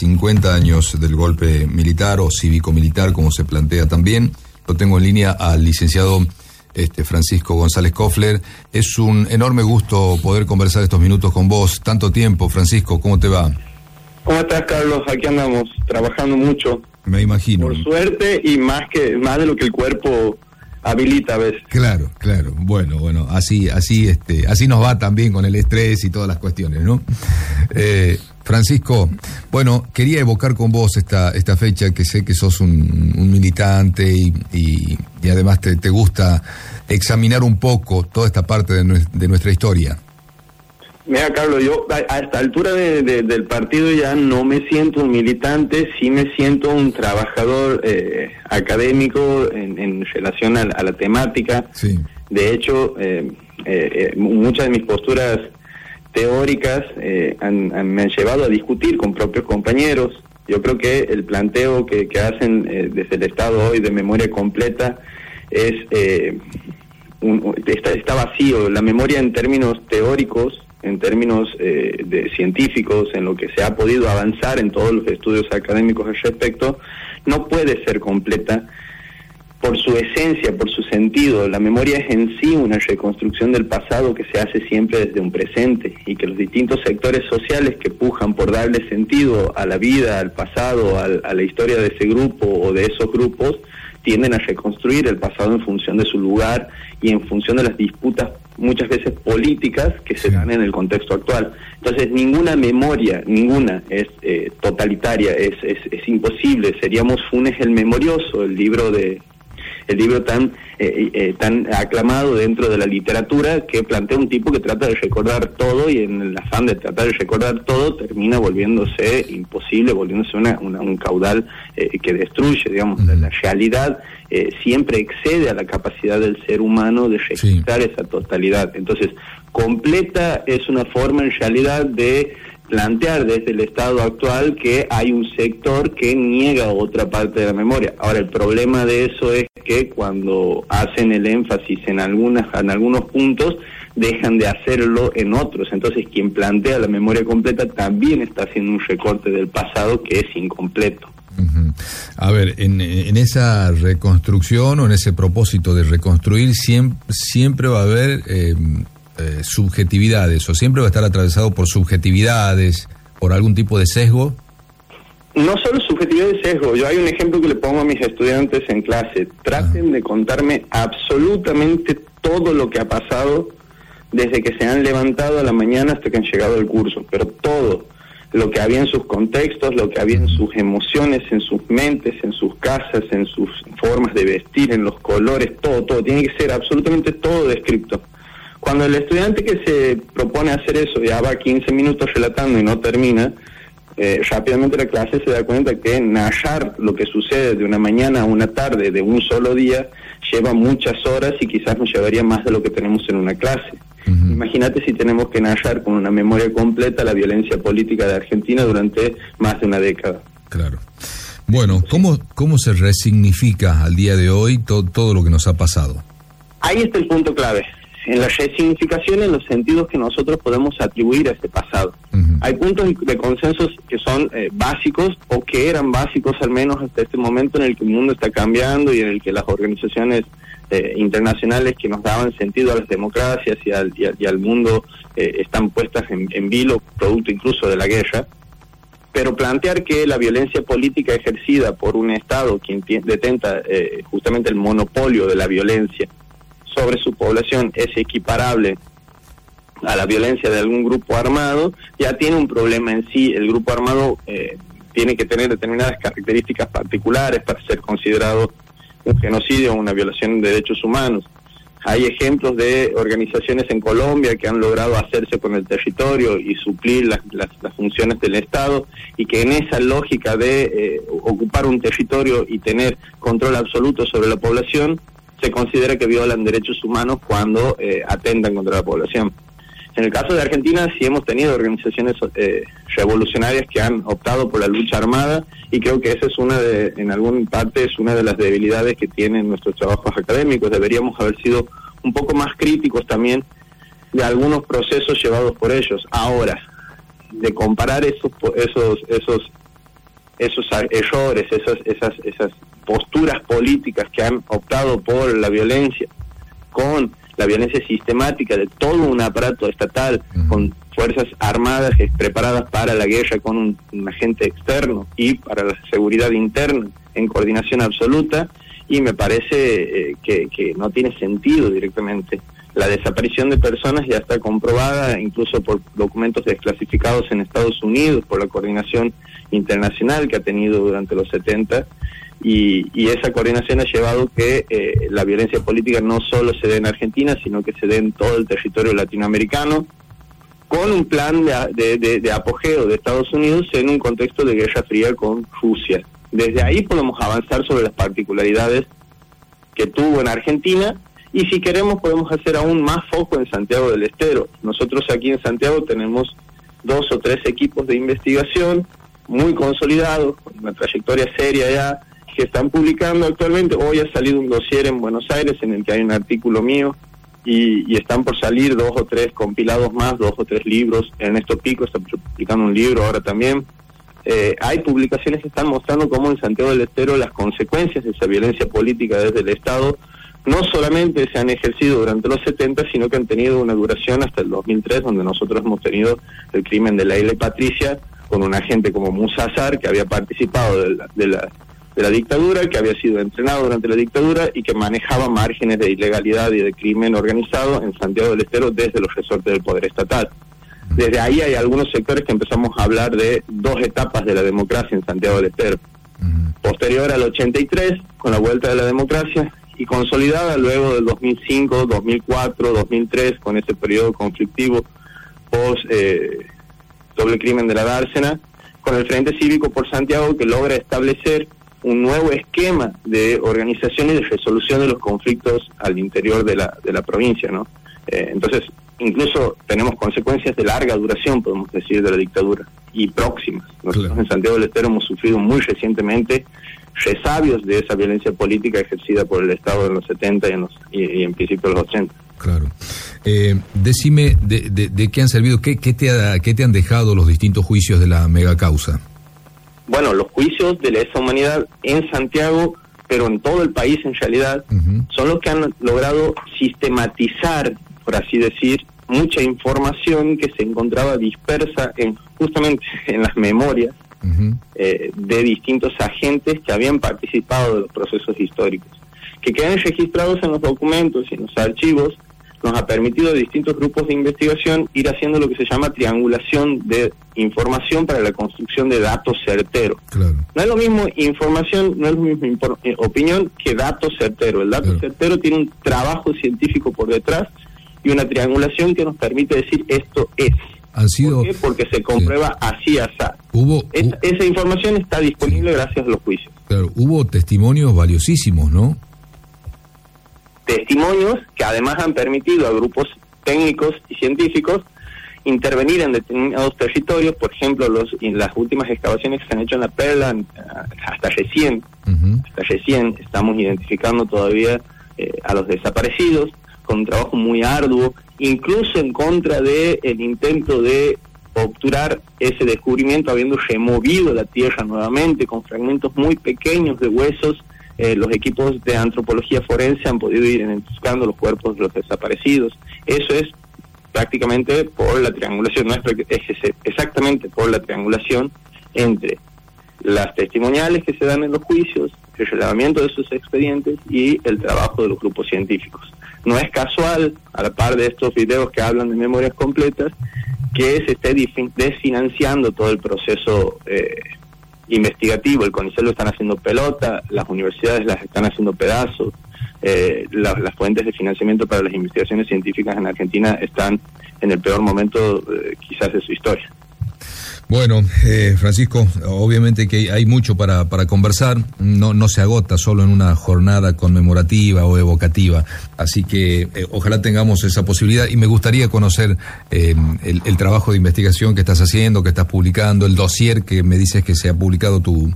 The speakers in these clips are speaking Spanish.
50 años del golpe militar o cívico-militar, como se plantea también. Lo tengo en línea al licenciado Francisco González Koffler. Es un enorme gusto poder conversar estos minutos con vos. Tanto tiempo, Francisco, ¿cómo te va? ¿Cómo estás, Carlos? Aquí andamos, trabajando mucho. Me imagino. Por suerte y más de lo que el cuerpo habilita a veces. Claro. Bueno, así nos va también con el estrés y todas las cuestiones, ¿no? Francisco, bueno, quería evocar con vos esta fecha, que sé que sos un militante y además te gusta examinar un poco toda esta parte de nuestra historia. Mira, Carlos, yo a esta altura del partido ya no me siento un militante, sí me siento un trabajador académico en relación a la temática. Sí. De hecho, muchas de mis posturas teóricas me han llevado a discutir con propios compañeros. Yo creo que el planteo que hacen desde el Estado hoy de memoria completa está vacío. La memoria en términos teóricos, en términos de científicos, en lo que se ha podido avanzar en todos los estudios académicos al respecto, no puede ser completa por su esencia, por su sentido. La memoria es en sí una reconstrucción del pasado que se hace siempre desde un presente, y que los distintos sectores sociales que pujan por darle sentido a la vida, al pasado, a la historia de ese grupo o de esos grupos, tienden a reconstruir el pasado en función de su lugar y en función de las disputas muchas veces políticas que se dan en el contexto actual. Entonces ninguna memoria, es totalitaria, es imposible. Seríamos Funes el Memorioso, el libro tan aclamado dentro de la literatura, que plantea un tipo que trata de recordar todo, y en el afán de tratar de recordar todo termina volviéndose imposible, volviéndose un caudal que destruye, digamos. La realidad siempre excede a la capacidad del ser humano de registrar esa totalidad. Entonces, completa es una forma en realidad de plantear desde el estado actual que hay un sector que niega otra parte de la memoria. Ahora, el problema de eso es que cuando hacen el énfasis en algunos puntos, dejan de hacerlo en otros. Entonces, quien plantea la memoria completa también está haciendo un recorte del pasado que es incompleto. Uh-huh. A ver, en esa reconstrucción o en ese propósito de reconstruir siempre va a haber subjetividades, o siempre va a estar atravesado por subjetividades, por algún tipo de sesgo. No solo subjetividad y sesgo. Yo hay un ejemplo que le pongo a mis estudiantes en clase. Traten de contarme absolutamente todo lo que ha pasado desde que se han levantado a la mañana hasta que han llegado al curso, pero todo lo que había en sus contextos, lo que había en sus emociones, en sus mentes, en sus casas, en sus formas de vestir, en los colores, todo tiene que ser absolutamente todo descrito. Cuando el estudiante que se propone hacer eso ya va 15 minutos relatando y no termina, rápidamente la clase se da cuenta que narrar lo que sucede de una mañana a una tarde de un solo día lleva muchas horas y quizás nos llevaría más de lo que tenemos en una clase. Uh-huh. Imagínate si tenemos que narrar con una memoria completa la violencia política de Argentina durante más de una década. Claro. Bueno, ¿cómo se resignifica al día de hoy todo lo que nos ha pasado? Ahí está el punto clave. En la resignificación, en los sentidos que nosotros podemos atribuir a ese pasado. Uh-huh. Hay puntos de consensos que son básicos, o que eran básicos al menos hasta este momento, en el que el mundo está cambiando y en el que las organizaciones internacionales que nos daban sentido a las democracias y al mundo están puestas en vilo, producto incluso de la guerra. Pero plantear que la violencia política ejercida por un Estado quien detenta justamente el monopolio de la violencia sobre su población es equiparable a la violencia de algún grupo armado, ya tiene un problema en sí. El grupo armado tiene que tener determinadas características particulares para ser considerado un genocidio o una violación de derechos humanos. Hay ejemplos de organizaciones en Colombia que han logrado hacerse con el territorio y suplir las funciones del Estado, y que en esa lógica de ocupar un territorio y tener control absoluto sobre la población, se considera que violan derechos humanos cuando atentan contra la población. En el caso de Argentina sí hemos tenido organizaciones revolucionarias que han optado por la lucha armada, y creo que esa es en alguna parte es una de las debilidades que tienen nuestros trabajos académicos. Deberíamos haber sido un poco más críticos también de algunos procesos llevados por ellos. Ahora, de comparar esos esos errores, esas posturas políticas que han optado por la violencia, con la violencia sistemática de todo un aparato estatal, con fuerzas armadas preparadas para la guerra con un agente externo y para la seguridad interna en coordinación absoluta, y me parece que no tiene sentido directamente. La desaparición de personas ya está comprobada incluso por documentos desclasificados en Estados Unidos, por la coordinación internacional que ha tenido durante los 70, y esa coordinación ha llevado que la violencia política no solo se dé en Argentina, sino que se dé en todo el territorio latinoamericano, con un plan de apogeo de Estados Unidos en un contexto de guerra fría con Rusia. Desde ahí podemos avanzar sobre las particularidades que tuvo en Argentina, y si queremos podemos hacer aún más foco en Santiago del Estero. Nosotros aquí en Santiago tenemos 2 o 3 equipos de investigación muy consolidados, con una trayectoria seria ya, que están publicando actualmente. Hoy ha salido un dossier en Buenos Aires en el que hay un artículo mío, y están por salir 2 o 3 compilados más, 2 o 3 libros. Ernesto Pico está publicando un libro ahora también. Hay publicaciones que están mostrando cómo en Santiago del Estero las consecuencias de esa violencia política desde el Estado no solamente se han ejercido durante los 70, sino que han tenido una duración hasta el 2003, donde nosotros hemos tenido el crimen de Leila y Patricia, con un agente como Musa Azar, que había participado de la dictadura, que había sido entrenado durante la dictadura y que manejaba márgenes de ilegalidad y de crimen organizado en Santiago del Estero desde los resortes del poder estatal. Desde ahí hay algunos sectores que empezamos a hablar de 2 etapas de la democracia en Santiago del Estero. Posterior al 83, con la vuelta de la democracia, y consolidada luego del 2005, 2004, 2003, con ese periodo conflictivo post doble crimen de la Dársena, con el Frente Cívico por Santiago, que logra establecer un nuevo esquema de organización y de resolución de los conflictos al interior de la provincia, ¿no? Entonces, incluso tenemos consecuencias de larga duración, podemos decir, de la dictadura, y próximas. Nosotros en Santiago del Estero hemos sufrido muy recientemente resabios de esa violencia política ejercida por el Estado en los 70 y en principio de los 80. Claro. Decime, ¿de qué han servido? ¿Qué te han dejado los distintos juicios de la megacausa? Bueno, los juicios de lesa humanidad en Santiago, pero en todo el país en realidad, son los que han logrado sistematizar, por así decir, mucha información que se encontraba dispersa justamente en las memorias de distintos agentes que habían participado de los procesos históricos. Que queden registrados en los documentos y en los archivos nos ha permitido a distintos grupos de investigación ir haciendo lo que se llama triangulación de información para la construcción de datos certeros. Claro. No es lo mismo información, no es lo mismo opinión que dato certero. El dato certero tiene un trabajo científico por detrás y una triangulación que nos permite decir esto es. ¿Por qué? Porque se comprueba así, asá. Esa información está disponible gracias a los juicios. Claro, hubo testimonios valiosísimos, ¿no? Testimonios que además han permitido a grupos técnicos y científicos intervenir en determinados territorios. Por ejemplo, en las últimas excavaciones que se han hecho en La Perla, hasta recién estamos identificando todavía a los desaparecidos, con un trabajo muy arduo, incluso en contra de el intento de obturar ese descubrimiento, habiendo removido la tierra nuevamente con fragmentos muy pequeños de huesos. Los equipos de antropología forense han podido ir identificando los cuerpos de los desaparecidos. Eso es prácticamente por la triangulación, no es exactamente por la triangulación entre las testimoniales que se dan en los juicios, el relevamiento de sus expedientes y el trabajo de los grupos científicos. No es casual, a la par de estos videos que hablan de memorias completas, que se esté desfinanciando todo el proceso investigativo. El CONICET lo están haciendo pelota, las universidades las están haciendo pedazos, las fuentes de financiamiento para las investigaciones científicas en Argentina están en el peor momento quizás de su historia. Bueno, Francisco, obviamente que hay mucho para conversar, no se agota solo en una jornada conmemorativa o evocativa, así que ojalá tengamos esa posibilidad y me gustaría conocer el trabajo de investigación que estás haciendo, que estás publicando, el dossier que me dices que se ha publicado, tu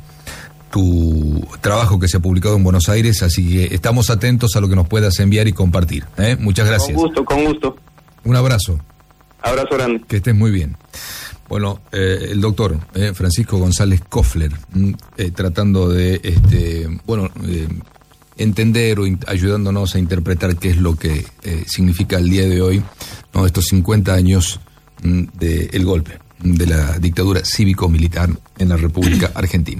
trabajo que se ha publicado en Buenos Aires, así que estamos atentos a lo que nos puedas enviar y compartir. Muchas gracias. Con gusto. Un abrazo. Abrazo grande. Que estés muy bien. Bueno, el doctor Francisco González Koffler, tratando de entender o ayudándonos a interpretar qué es lo que significa el día de hoy, ¿no? Estos 50 años del golpe, de la dictadura cívico-militar en la República Argentina.